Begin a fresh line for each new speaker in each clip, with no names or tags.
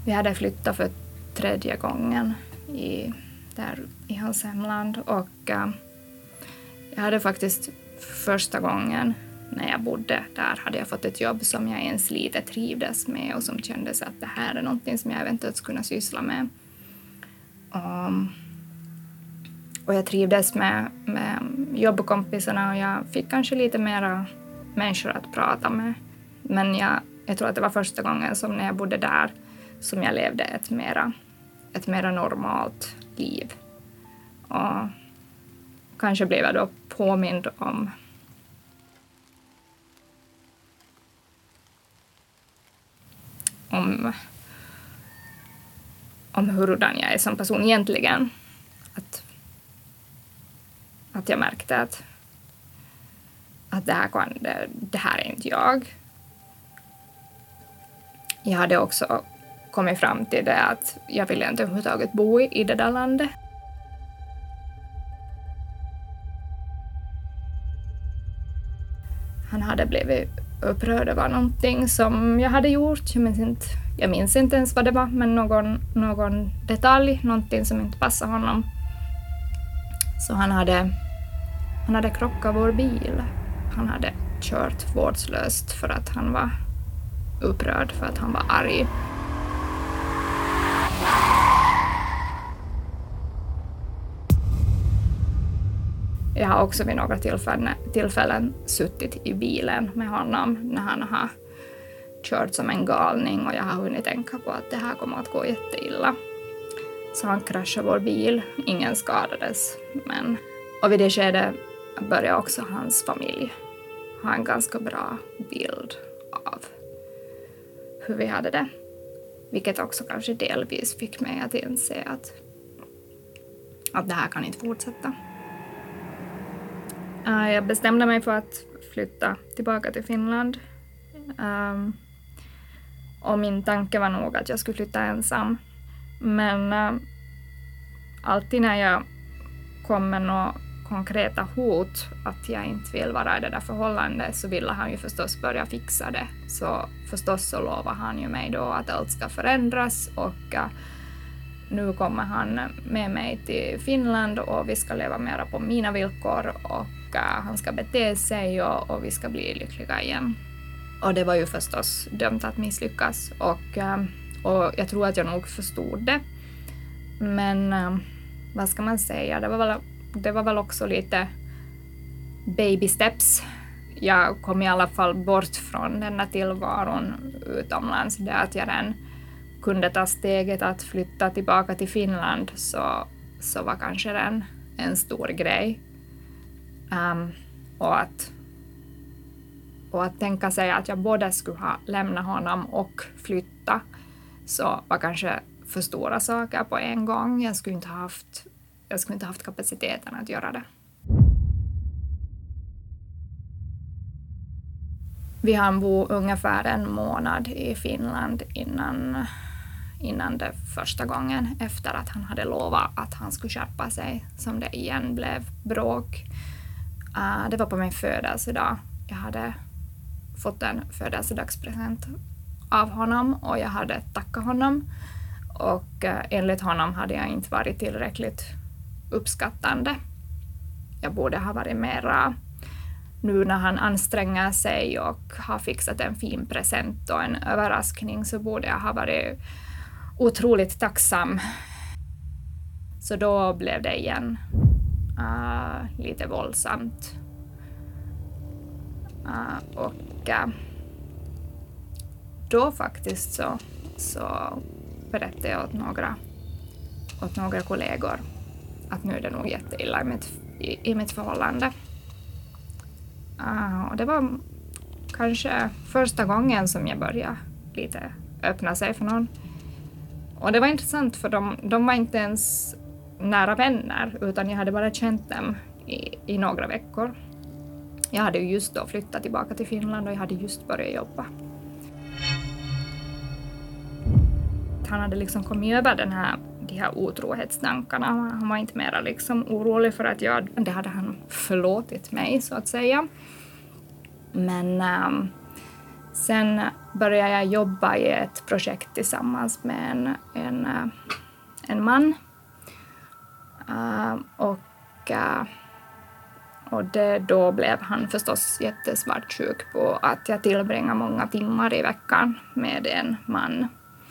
Vi hade flyttat för 3:e gången där i hans hemland och jag hade faktiskt första gången när jag bodde där hade jag fått ett jobb som jag ens lite trivdes med och som kändes att det här är någonting som jag eventuellt skulle kunna syssla med. Och jag trivdes med jobbkompisarna och jag fick kanske lite mera människor att prata med. Men jag tror att det var första gången som när jag bodde där som jag levde ett mera normalt liv. Och kanske blev jag då påmind om hurdan jag är som person egentligen. Att jag märkte att det här är inte jag. Jag hade också kommit fram till det att jag ville inte överhuvudtaget bo i det där landet. Han hade blivit upprörd över någonting som jag hade gjort. Jag minns inte ens vad det var, men någon detalj, någonting som inte passade honom. Så han hade krockat vår bil. Han hade kört vårdslöst för att han var upprörd, för att han var arg. Jag har också vid några tillfällen suttit i bilen med honom när han har kört som en galning och jag har hunnit tänka på att det här kommer att gå jätteilla. Så han kraschade vår bil, ingen skadades. Och vid det skedet började också hans familj ha en ganska bra bild av hur vi hade det. Vilket också kanske delvis fick mig att inse att det här kan inte fortsätta. Jag bestämde mig för att flytta tillbaka till Finland. Och min tanke var nog att jag skulle flytta ensam. Men alltid när jag kom med några konkreta hot att jag inte vill vara i det där förhållandet så ville han ju förstås börja fixa det. Så förstås så lovade han ju mig då att allt ska förändras och nu kommer han med mig till Finland och vi ska leva mera på mina villkor och han ska bete sig och vi ska bli lyckliga igen. Och det var ju förstås dömt att misslyckas och jag tror att jag nog förstod det. Men vad ska man säga, det var väl också lite baby steps. Jag kom i alla fall bort från den här tillvaron utomlands. Det att jag redan kunde ta steget att flytta tillbaka till Finland så var kanske den en stor grej. Och att tänka sig att jag både skulle ha lämnat honom och flytta så var kanske för stora saker på en gång. Jag skulle inte haft kapaciteten att göra det. Vi hann bo ungefär en månad i Finland innan det första gången efter att han hade lovat att han skulle skärpa sig som det igen blev bråk. Det var på min födelsedag. Jag hade fått en födelsedagspresent av honom och jag hade tackat honom. Och enligt honom hade jag inte varit tillräckligt uppskattande. Jag borde ha varit mera, nu när han anstränger sig och har fixat en fin present och en överraskning så borde jag ha varit otroligt tacksam. Så då blev det igen lite våldsamt. Och då faktiskt så berättade jag åt några kollegor att nu är det nog jätteilla i mitt förhållande. Och det var kanske första gången som jag började lite öppna sig för någon. Och det var intressant för de var inte ens nära vänner utan jag hade bara känt dem i några veckor. Jag hade ju just då flyttat tillbaka till Finland och jag hade just börjat jobba. Han hade liksom kommit över de här otrohetstankarna. Han var inte mera liksom orolig för att det hade han förlåtit mig så att säga. Men Sen började jag jobba i ett projekt tillsammans med en man. Och då blev han förstås jättesvartsjuk på att jag tillbringar många timmar i veckan med en man.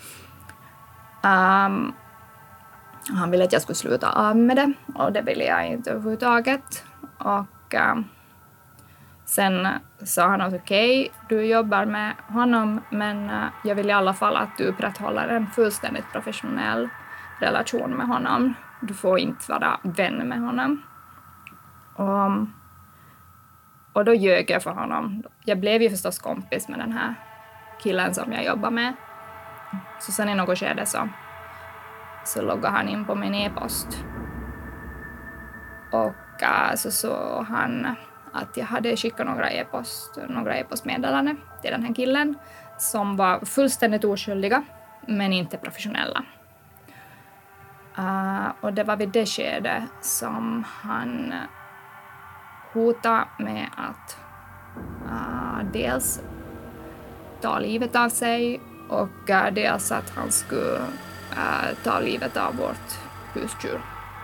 Han ville att jag skulle sluta av med det, och det ville jag inte överhuvudtaget. Och sen sa han att okej, du jobbar med honom, men jag vill i alla fall att du upprätthåller en fullständigt professionell relation med honom. Du får inte vara vän med honom. Och då ljög jag för honom. Jag blev ju förstås kompis med den här killen som jag jobbar med. Så sen i något skede så loggade han in på min e-post. Och så såg han att jag hade skickat några e-postmeddelanden till den här killen som var fullständigt oskyldiga, men inte professionella. Och det var vid det skedet som han hotade med att dels ta livet av sig och dels att han skulle ta livet av vårt husdjur.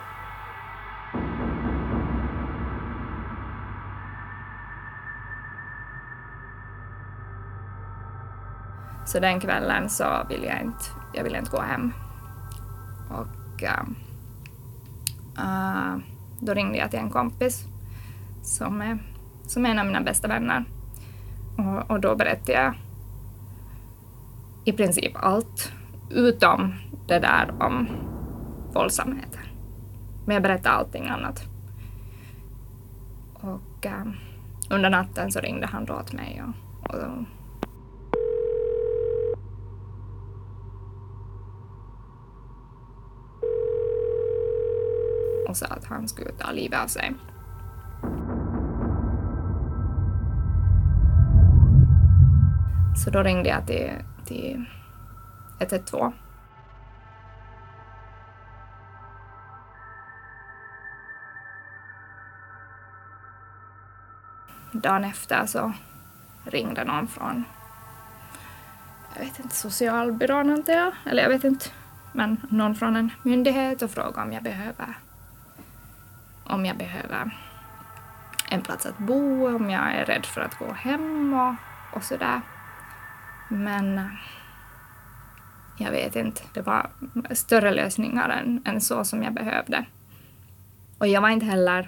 Så den kvällen så ville jag inte gå hem. Och då ringde jag till en kompis som är en av mina bästa vänner. Och då berättade jag i princip allt, utom det där om våldsamheten. Men jag berättade allting annat. Och under natten så ringde han då åt mig och sa att han skulle ta livet av sig. Så då ringde jag till 112. Dagen efter så ringde någon från, socialbyrån antar jag, eller jag vet inte, men någon från en myndighet och frågade om jag behöver en plats att bo, om jag är rädd för att gå hem och sådär. Men jag vet inte, det var större lösningar än så som jag behövde. Och jag var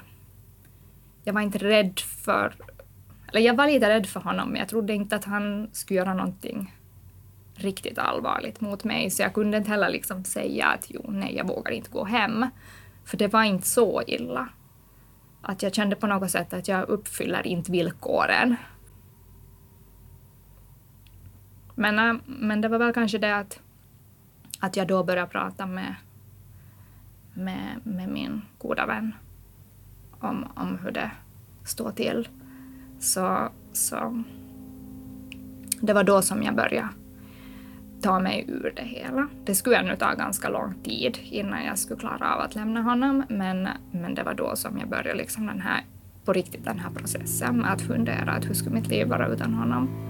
lite rädd för honom, men jag trodde inte att han skulle göra någonting riktigt allvarligt mot mig. Så jag kunde inte heller liksom säga att jag vågar inte gå hem. För det var inte så illa. Att jag kände på något sätt att jag uppfyller inte villkoren. Men det var väl kanske det att jag då började prata med min goda vän om hur det står till. Så det var då som jag började ta mig ur det hela. Det skulle ännu ta ganska lång tid innan jag skulle klara av att lämna honom, men det var då som jag började liksom den här processen med att fundera att hur skulle mitt liv vara utan honom.